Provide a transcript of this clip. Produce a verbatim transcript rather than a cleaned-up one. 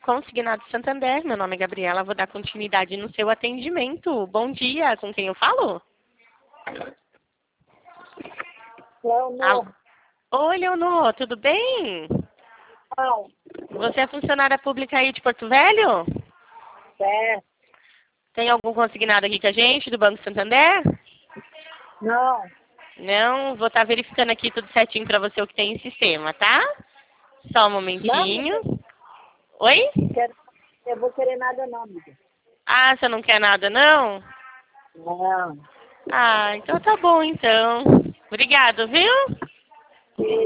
Consignado Santander, meu nome é Gabriela, vou dar continuidade no seu atendimento. Bom dia, com quem eu falo? Leonor. Oi, Leonor, tudo bem? Não. Você é funcionária pública aí de Porto Velho? Certo. Tem algum consignado aqui com a gente, do Banco Santander? Não. Não, vou estar verificando aqui tudo certinho para você o que tem em sistema, tá? Só um momentinho. Não, Oi? não quero, eu vou querer nada não, amiga. Ah, você não quer nada, não? Não. Ah, então tá bom, então. Obrigado, viu?